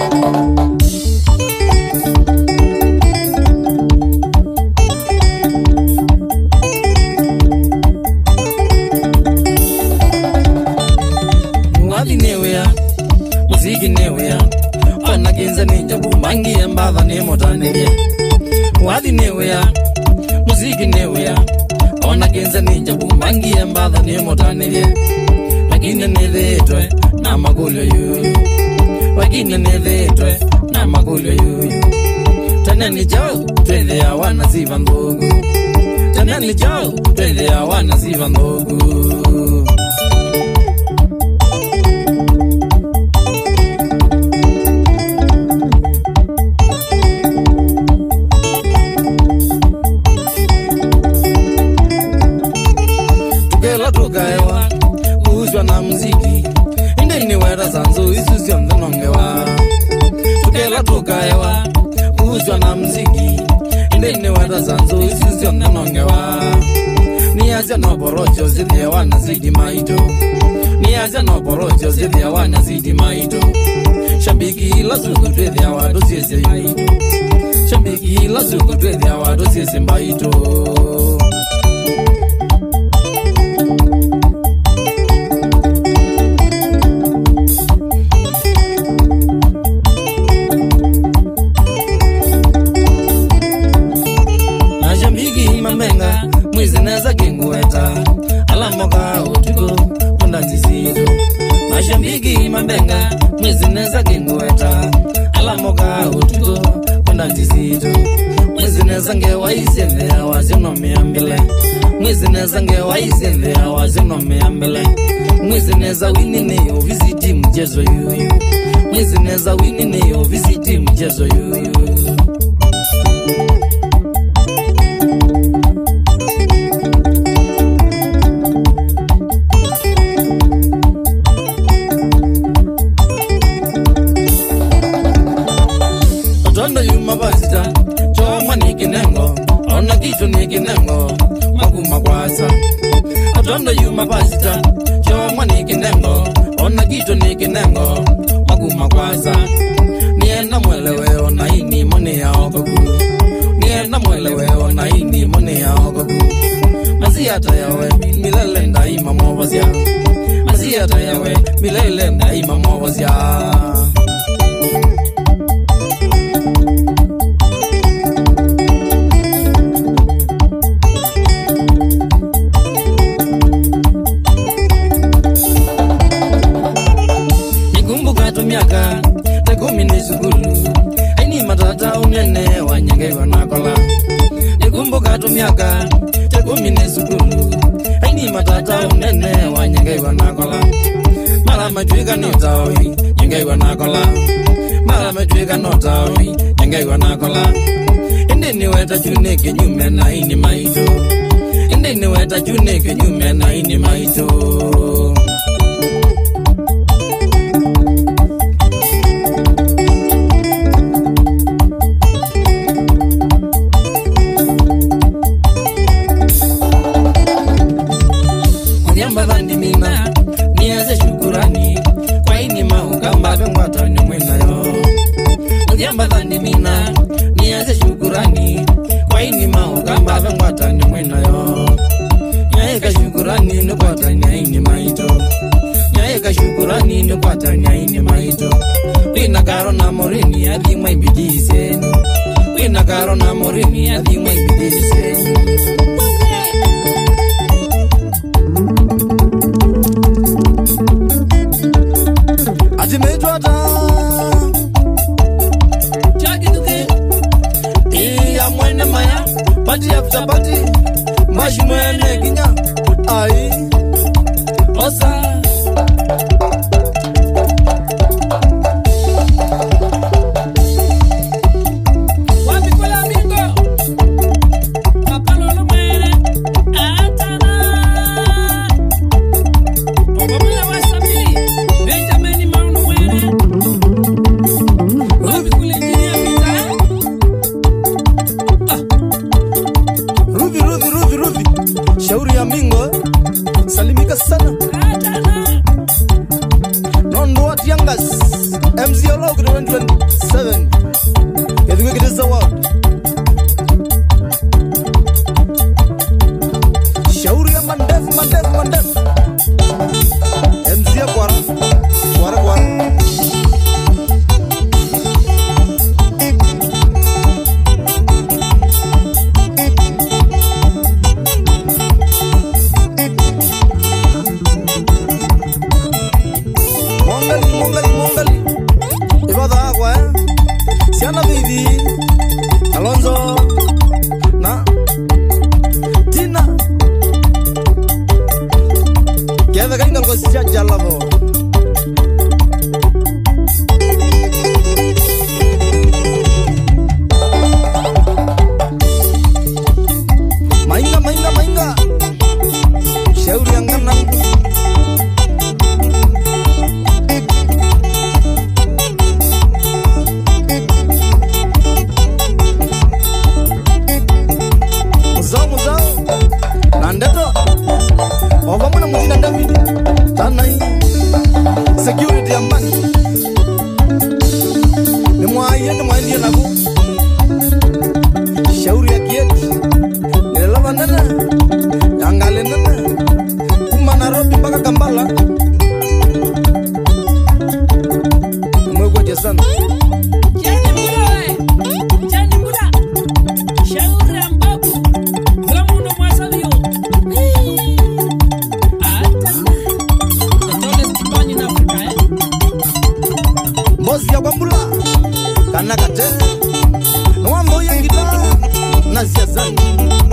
Muziki newea ona genza ninja bumangi embadha ne motanege wadi newea muziki newea ona genza ninja bumangi embadha ne motanege wagine neletwe na magulyo yu wagine neletwe na magulyo yu tanani jao twende ya wana ziva ndogo tanani jao twende ya wana ziva ndogo tukaewa uzwa na muziki indeni wera zanzo isuzio mdonongewa tukela tukaewa uzwa na muziki indeni wera zanzo isuzio mdonongewa niaza no borojo zidi ya wana zidi maito niaza no borojo zidi ya wana zidi maito shambiki la zuku twede ya wado siese maito shambiki la zuku twede ya wado siese maito mwizineza kingueta alamoka utugo kundanzisizo mashambiki mambenga mwizineza kingueta alamoka utugo kundanzisizo mwizineza ngewa isendea wazinomeambile mwizineza ngewa isendea wazinomeambile mwizineza winine ovisiti mchezo yuyu mwizineza winine ovisiti mchezo yuyu mabazita choma nikinengo ona kitu nikinengo maguma kwasa atondo yuma bazita choma nikinengo ona kitu nikinengo maguma kwasa nienda mwelewe ona ini mone ya ogogu nienda mwelewe ona ini mone ya ogogu maziyata yawe milele ndaima mwabazia maziyata yawe milele ndaima mwabazia miaka tekumi ni sugulu aini matata unene wanyengewa nakola nikumbuka tu miaka tekumi ni sugulu aini matata unene wanyengewa nakola mara majwika notawi nyengewa nakola mara majwika notawi nyengewa nakola indeni weta chuneke nyume na ini maito indeni weta chuneke nyume na ini maito mina niaze shukurani kwa ini maukamba vengwata ni mwenayo Ndiamba dhani mina niaze shukurani kwa ini maukamba vengwata ni mwenayo Nyaeka shukurani nukwata nyaini maito Nyaeka shukurani nukwata nyaini maito Wina karo na morini adhima ibidisenu Wina karo na morini adhima ibidisenu Atimetwata Chaki duke Iya mwene maya Pati after pati Mashi mwene kinya Ai Osa Shauri ya mingo salimika sana Nondo watu yangas MCLO 2027. If we get this award. Shauri ya mandef. MCA kwara. Mongali. Ibada agua, Siana baby. Alonso. Na. Tina. Queda gringa algo si ya lavo. Mainga. Shauri yang kanan. Muzao. Nandato. Ovamuna muzina David. Tanai. Security ambani. Nimwaye nagu. Shauri ya kieti. Nilelava nana. Yangale nana. Kuma Nairobi mpaka Kampala. Mwego jesana. Bosi ya kwambula Kanakate Nwambo ya ngita Nasia zangi